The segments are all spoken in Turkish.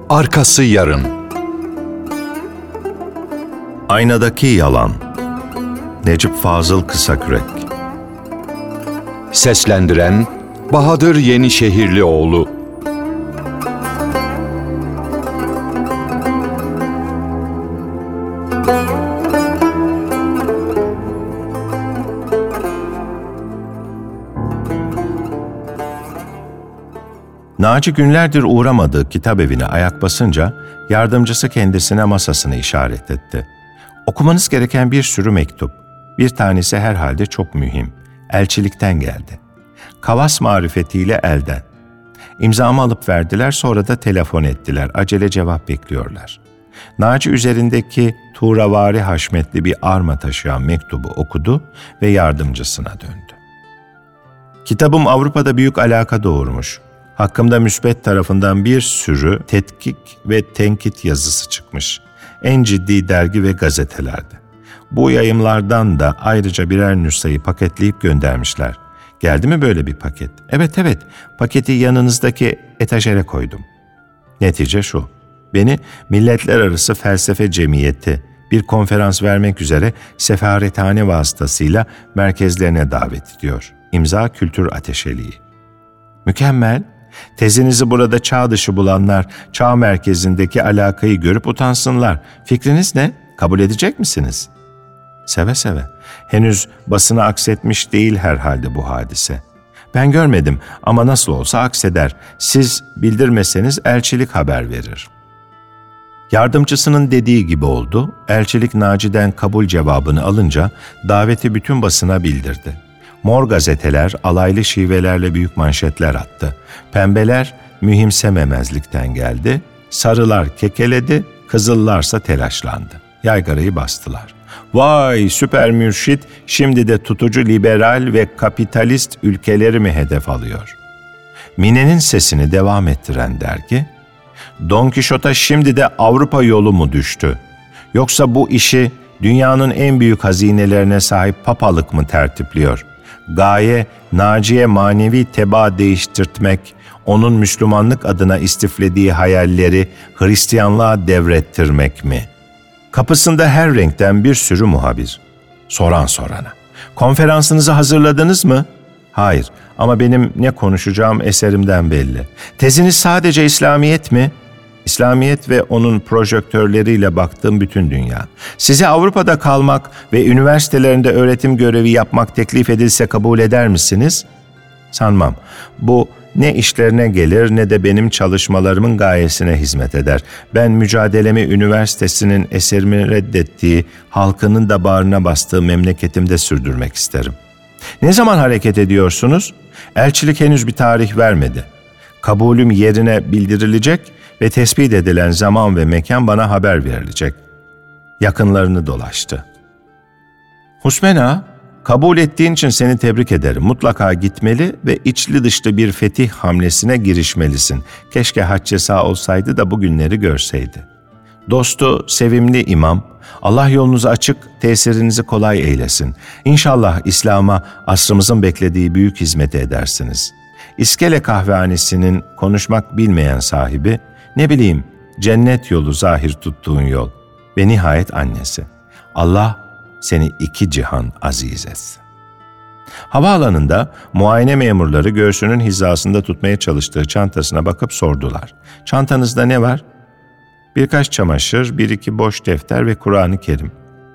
Arkası yarın. Aynadaki Yalan. Necip Fazıl Kısakürek. Seslendiren Bahadır Yenişehirlioğlu. Naci günlerdir uğramadığı kitap evine ayak basınca yardımcısı kendisine masasını işaret etti. Okumanız gereken bir sürü mektup. Bir tanesi herhalde çok mühim. Elçilikten geldi. Kavas marifetiyle elden. İmzamı alıp verdiler, sonra da telefon ettiler. Acele cevap bekliyorlar. Naci üzerindeki tuğravari haşmetli bir arma taşıyan mektubu okudu ve yardımcısına döndü. Kitabım Avrupa'da büyük alaka doğurmuş. Hakkımda müsbet tarafından bir sürü tetkik ve tenkit yazısı çıkmış. En ciddi dergi ve gazetelerde. Bu yayımlardan da ayrıca birer nüshayı paketleyip göndermişler. Geldi mi böyle bir paket? Evet, paketi yanınızdaki etajere koydum. Netice şu: beni Milletler Arası Felsefe Cemiyeti bir konferans vermek üzere sefarethane vasıtasıyla merkezlerine davet ediyor. İmza Kültür Ateşeliği. Mükemmel. Tezinizi burada çağ dışı bulanlar çağ merkezindeki alakayı görüp utansınlar. Fikriniz ne? Kabul edecek misiniz? Seve seve. Henüz basına aksetmiş değil herhalde bu hadise. Ben görmedim ama nasıl olsa akseder. Siz bildirmeseniz elçilik haber verir. Yardımcısının dediği gibi oldu. Elçilik Naci'den kabul cevabını alınca daveti bütün basına bildirdi. Mor gazeteler alaylı şivelerle büyük manşetler attı. Pembeler mühimsememezlikten geldi. Sarılar kekeledi, kızıllarsa telaşlandı. Yaygarayı bastılar. Vay süper mürşit şimdi de tutucu liberal ve kapitalist ülkeleri mi hedef alıyor? Mine'nin sesini devam ettiren dergi, Don Kişot'a şimdi de Avrupa yolu mu düştü? Yoksa bu işi dünyanın en büyük hazinelerine sahip papalık mı tertipliyor? Gaye, Naci'ye manevi tebaa değiştirtmek, onun Müslümanlık adına istiflediği hayalleri Hristiyanlığa devrettirmek mi? Kapısında her renkten bir sürü muhabir. Soran sorana. Konferansınızı hazırladınız mı? Hayır, ama benim ne konuşacağım eserimden belli. Teziniz sadece İslamiyet mi? İslamiyet ve onun projektörleriyle baktığım bütün dünya. Size Avrupa'da kalmak ve üniversitelerinde öğretim görevi yapmak teklif edilse kabul eder misiniz? Sanmam. Bu ne işlerine gelir ne de benim çalışmalarımın gayesine hizmet eder. Ben mücadelemi üniversitesinin eserimi reddettiği, halkının da bağrına bastığı memleketimde sürdürmek isterim. Ne zaman hareket ediyorsunuz? Elçilik henüz bir tarih vermedi. Kabulüm yerine bildirilecek ve tespit edilen zaman ve mekan bana haber verilecek. Yakınlarını dolaştı. Husmena, kabul ettiğin için seni tebrik ederim. Mutlaka gitmeli ve içli dışlı bir fetih hamlesine girişmelisin. Keşke hacca sağ olsaydı da bugünleri görseydi. Dostu, sevimli imam, Allah yolunuzu açık, tesirinizi kolay eylesin. İnşallah İslam'a asrımızın beklediği büyük hizmeti edersiniz. İskele kahvehanesinin konuşmak bilmeyen sahibi, ne bileyim, cennet yolu zahir tuttuğun yol ve nihayet annesi. Allah seni iki cihan aziz etsin. Havaalanında muayene memurları göğsünün hizasında tutmaya çalıştığı çantasına bakıp sordular. Çantanızda ne var? Birkaç çamaşır, bir iki boş defter ve Kur'an-ı Kerim.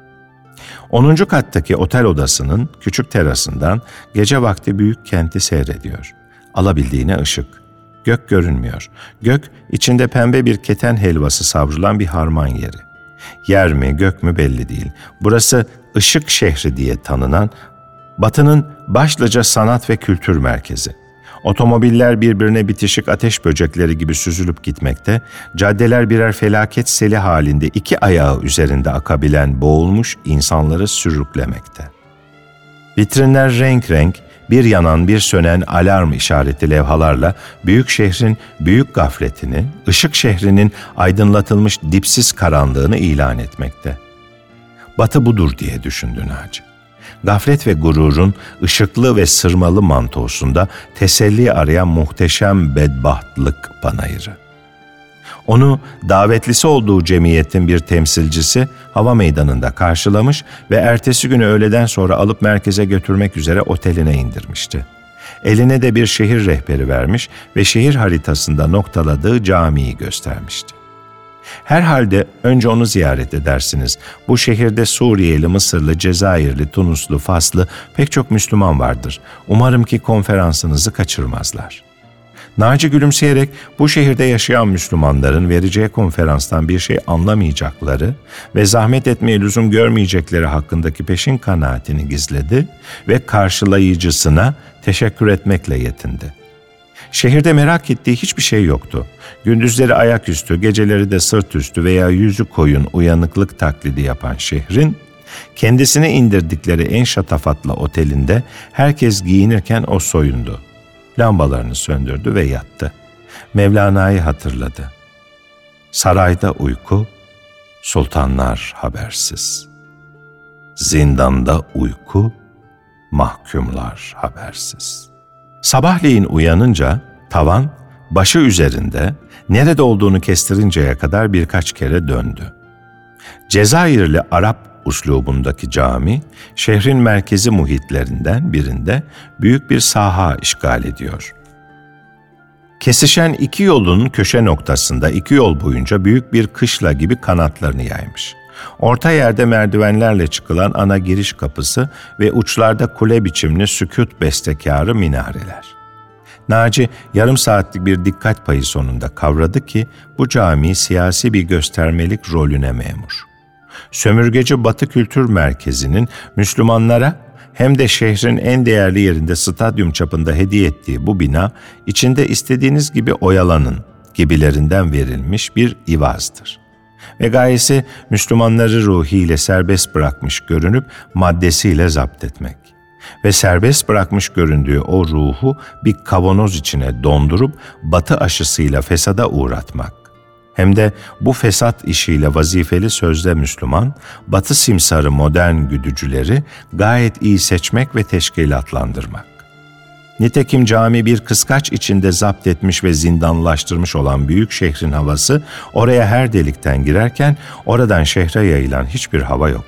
10. kattaki otel odasının küçük terasından gece vakti büyük kenti seyrediyor. Alabildiğine ışık. Gök görünmüyor. Gök içinde pembe bir keten helvası savrulan bir harman yeri. Yer mi gök mü belli değil. Burası ışık şehri diye tanınan Batı'nın başlıca sanat ve kültür merkezi. Otomobiller birbirine bitişik ateş böcekleri gibi süzülüp gitmekte, caddeler birer felaket seli halinde iki ayağı üzerinde akabilen boğulmuş insanları sürüklemekte. Vitrinler renk renk, bir yanan bir sönen alarm işareti levhalarla büyük şehrin büyük gafletini, ışık şehrinin aydınlatılmış dipsiz karanlığını ilan etmekte. Batı budur diye düşündü Naci. Gaflet ve gururun ışıklı ve sırmalı mantosunda teselli arayan muhteşem bedbahtlık panayırı. Onu davetlisi olduğu cemiyetin bir temsilcisi hava meydanında karşılamış ve ertesi günü öğleden sonra alıp merkeze götürmek üzere oteline indirmişti. Eline de bir şehir rehberi vermiş ve şehir haritasında noktaladığı camiyi göstermişti. Herhalde önce onu ziyaret edersiniz. Bu şehirde Suriyeli, Mısırlı, Cezayirli, Tunuslu, Faslı pek çok Müslüman vardır. Umarım ki konferansınızı kaçırmazlar. Naci gülümseyerek bu şehirde yaşayan Müslümanların vereceği konferanstan bir şey anlamayacakları ve zahmet etmeye lüzum görmeyecekleri hakkındaki peşin kanaatini gizledi ve karşılayıcısına teşekkür etmekle yetindi. Şehirde merak ettiği hiçbir şey yoktu. Gündüzleri ayaküstü, geceleri de sırt üstü veya yüzü koyun uyanıklık taklidi yapan şehrin, kendisine indirdikleri en şatafatlı otelinde herkes giyinirken o soyundu. Lambalarını söndürdü ve yattı. Mevlana'yı hatırladı. Sarayda uyku, sultanlar habersiz. Zindanda uyku, mahkumlar habersiz. Sabahleyin uyanınca tavan başı üzerinde nerede olduğunu kestirinceye kadar birkaç kere döndü. Cezayirli Arap uslubundaki cami, şehrin merkezi muhitlerinden birinde büyük bir saha işgal ediyor. Kesişen iki yolun köşe noktasında iki yol boyunca büyük bir kışla gibi kanatlarını yaymış. Orta yerde merdivenlerle çıkılan ana giriş kapısı ve uçlarda kule biçimli sükût bestekarı minareler. Naci yarım saatlik bir dikkat payı sonunda kavradı ki bu cami siyasi bir göstermelik rolüne memur. Sömürgeci Batı Kültür Merkezi'nin Müslümanlara hem de şehrin en değerli yerinde stadyum çapında hediye ettiği bu bina, içinde istediğiniz gibi oyalanın gibilerinden verilmiş bir ivazdır. Ve gayesi Müslümanları ruhiyle serbest bırakmış görünüp maddesiyle zapt etmek. Ve serbest bırakmış göründüğü o ruhu bir kavanoz içine dondurup batı aşısıyla fesada uğratmak. Hem de bu fesat işiyle vazifeli sözde Müslüman, batı simsarı modern güdücüleri gayet iyi seçmek ve teşkilatlandırmak. Nitekim cami bir kıskaç içinde zapt etmiş ve zindanlaştırmış olan büyük şehrin havası, oraya her delikten girerken oradan şehre yayılan hiçbir hava yok.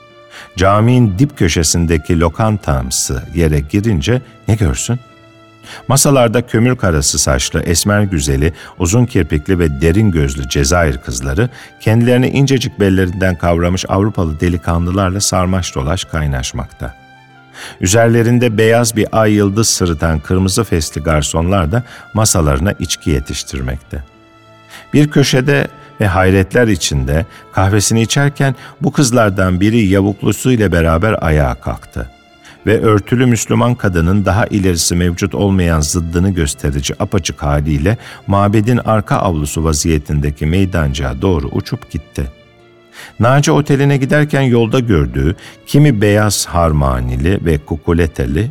Caminin dip köşesindeki lokantamsı yere girince ne görsün? Masalarda kömür karası saçlı, esmer güzeli, uzun kirpikli ve derin gözlü Cezayir kızları, kendilerini incecik bellerinden kavramış Avrupalı delikanlılarla sarmaş dolaş kaynaşmakta. Üzerlerinde beyaz bir ay yıldız sırıtan kırmızı fesli garsonlar da masalarına içki yetiştirmekte. Bir köşede ve hayretler içinde kahvesini içerken bu kızlardan biri yavuklusuyla beraber ayağa kalktı ve örtülü Müslüman kadının daha ilerisi mevcut olmayan zıddını gösterici apaçık haliyle mabedin arka avlusu vaziyetindeki meydancığa doğru uçup gitti. Naci oteline giderken yolda gördüğü kimi beyaz harmanili ve kukuleteli,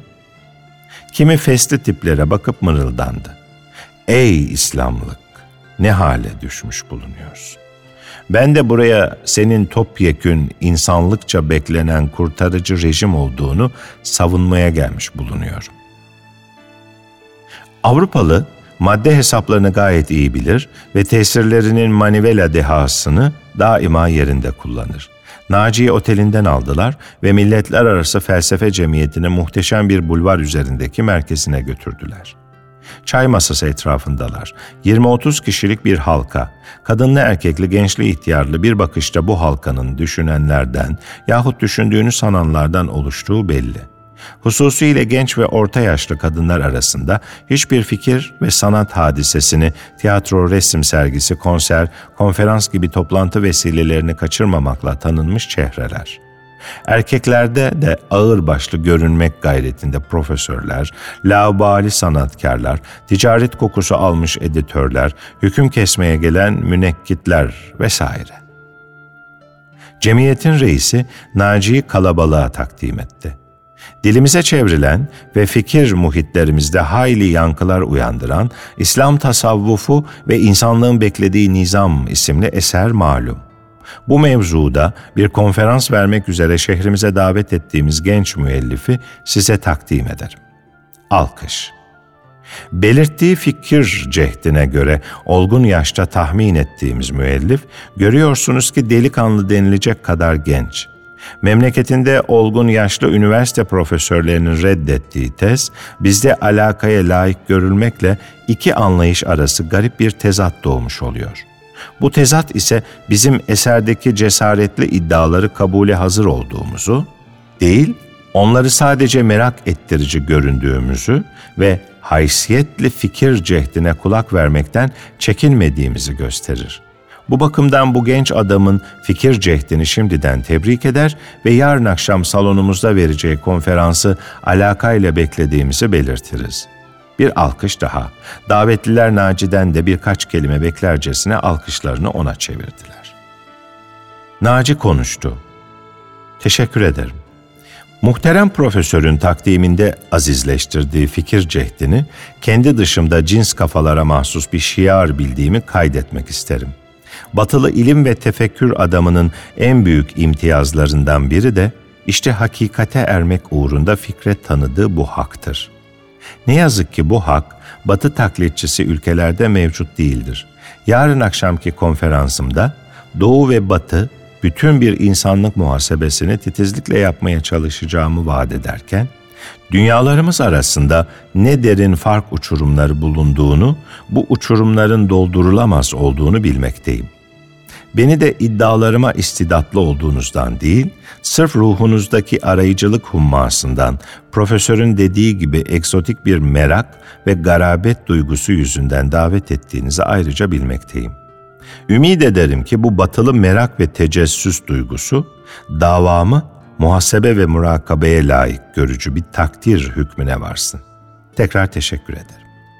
kimi fesli tiplere bakıp mırıldandı. Ey İslamlık, ne hale düşmüş bulunuyorsun? Ben de buraya senin topyekün insanlıkça beklenen kurtarıcı rejim olduğunu savunmaya gelmiş bulunuyorum. Avrupalı madde hesaplarını gayet iyi bilir ve tesirlerinin manivela dehasını daima yerinde kullanır. Naci'yi otelinden aldılar ve milletler arası felsefe cemiyetinin muhteşem bir bulvar üzerindeki merkezine götürdüler. Çay masası etrafındalar. 20-30 kişilik bir halka. Kadınlı erkekli, gençli ihtiyarlı bir bakışta bu halkanın düşünenlerden yahut düşündüğünü sananlardan oluştuğu belli. Hususiyle genç ve orta yaşlı kadınlar arasında hiçbir fikir ve sanat hadisesini, tiyatro, resim sergisi, konser, konferans gibi toplantı vesilelerini kaçırmamakla tanınmış çehreler. Erkeklerde de ağırbaşlı görünmek gayretinde profesörler, laubali sanatkarlar, ticaret kokusu almış editörler, hüküm kesmeye gelen münekkitler vesaire. Cemiyetin reisi Naci'yi kalabalığa takdim etti. Dilimize çevrilen ve fikir muhitlerimizde hayli yankılar uyandıran İslam tasavvufu ve insanlığın beklediği nizam isimli eser malum. Bu mevzuda bir konferans vermek üzere şehrimize davet ettiğimiz genç müellifi size takdim ederim. Alkış. Belirttiği fikir cehdine göre olgun yaşta tahmin ettiğimiz müellif, görüyorsunuz ki delikanlı denilecek kadar genç. Memleketinde olgun yaşlı üniversite profesörlerinin reddettiği tez, bizde alakaya layık görülmekle iki anlayış arası garip bir tezat doğmuş oluyor. Bu tezat ise bizim eserdeki cesaretli iddiaları kabule hazır olduğumuzu, değil, onları sadece merak ettirici göründüğümüzü ve haysiyetli fikir cehdine kulak vermekten çekinmediğimizi gösterir. Bu bakımdan bu genç adamın fikir cehdini şimdiden tebrik eder ve yarın akşam salonumuzda vereceği konferansı alakayla beklediğimizi belirtiriz. Bir alkış daha. Davetliler Naci'den de birkaç kelime beklercesine alkışlarını ona çevirdiler. Naci konuştu. Teşekkür ederim. Muhterem profesörün takdiminde azizleştirdiği fikir cehdini kendi dışımda cins kafalara mahsus bir şiar bildiğimi kaydetmek isterim. Batılı ilim ve tefekkür adamının en büyük imtiyazlarından biri de işte hakikate ermek uğrunda fikre tanıdığı bu haktır. Ne yazık ki bu hak, Batı taklitçisi ülkelerde mevcut değildir. Yarın akşamki konferansımda Doğu ve Batı bütün bir insanlık muhasebesini titizlikle yapmaya çalışacağımı vaat ederken, dünyalarımız arasında ne derin fark uçurumları bulunduğunu, bu uçurumların doldurulamaz olduğunu bilmekteyim. Beni de iddialarıma istidatlı olduğunuzdan değil, sırf ruhunuzdaki arayıcılık hummasından, profesörün dediği gibi egzotik bir merak ve garabet duygusu yüzünden davet ettiğinizi ayrıca bilmekteyim. Ümid ederim ki bu batılı merak ve tecessüs duygusu, davamı muhasebe ve murakabeye layık görücü bir takdir hükmüne varsın. Tekrar teşekkür ederim.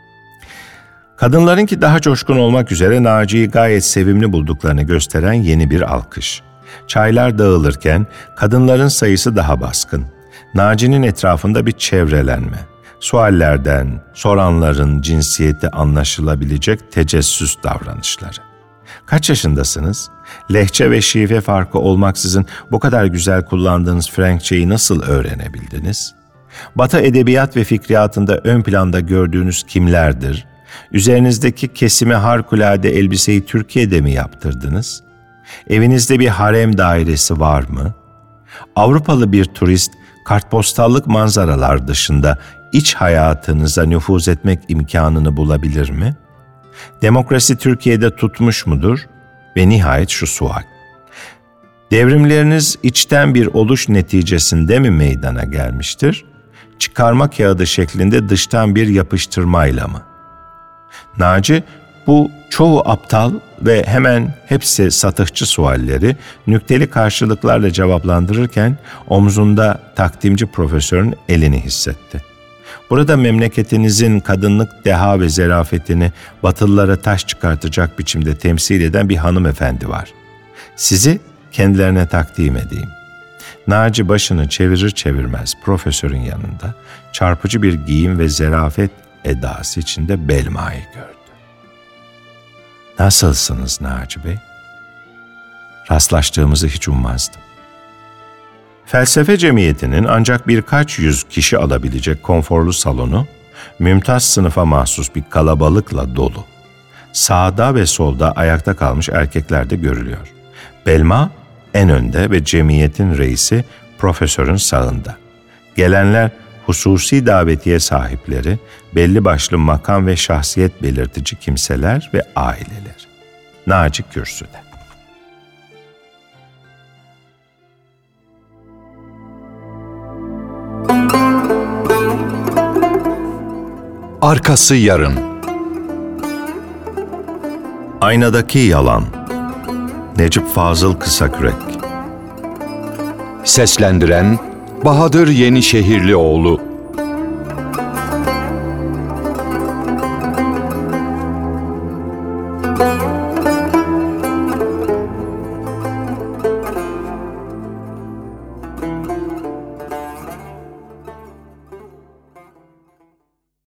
Kadınlarınki daha coşkun olmak üzere Naci'yi gayet sevimli bulduklarını gösteren yeni bir alkış. Çaylar dağılırken kadınların sayısı daha baskın. Naci'nin etrafında bir çevrelenme. Suallerden, soranların cinsiyeti anlaşılabilecek tecessüs davranışları. Kaç yaşındasınız? Lehçe ve şive farkı olmaksızın bu kadar güzel kullandığınız Frenkçeyi nasıl öğrenebildiniz? Batı edebiyat ve fikriyatında ön planda gördüğünüz kimlerdir? Üzerinizdeki kesime harikulade elbiseyi Türkiye'de mi yaptırdınız? Evinizde bir harem dairesi var mı? Avrupalı bir turist kartpostallık manzaralar dışında iç hayatınıza nüfuz etmek imkanını bulabilir mi? Demokrasi Türkiye'de tutmuş mudur? Ve nihayet şu sual. Devrimleriniz içten bir oluş neticesinde mi meydana gelmiştir? Çıkarma kağıdı şeklinde dıştan bir yapıştırmayla mı? Naci, bu çoğu aptal ve hemen hepsi satıhçı sualleri nükteli karşılıklarla cevaplandırırken omzunda takdimci profesörün elini hissetti. Burada memleketinizin kadınlık deha ve zerafetini Batılılara taş çıkartacak biçimde temsil eden bir hanımefendi var. Sizi kendilerine takdim edeyim. Naci başını çevirir çevirmez profesörün yanında çarpıcı bir giyim ve zerafet edası içinde Belma'yı gördü. Nasılsınız Naci Bey? Rastlaştığımızı hiç ummazdım. Felsefe cemiyetinin ancak birkaç yüz kişi alabilecek konforlu salonu, mümtaz sınıfa mahsus bir kalabalıkla dolu. Sağda ve solda ayakta kalmış erkekler de görülüyor. Belma en önde ve cemiyetin reisi profesörün sağında. Gelenler hususi davetiye sahipleri, belli başlı makam ve şahsiyet belirtici kimseler ve aileler. Naci kürsüde. Arkası yarın. Aynadaki yalan. Necip Fazıl Kısakürek. Seslendiren Bahadır Yenişehirlioğlu.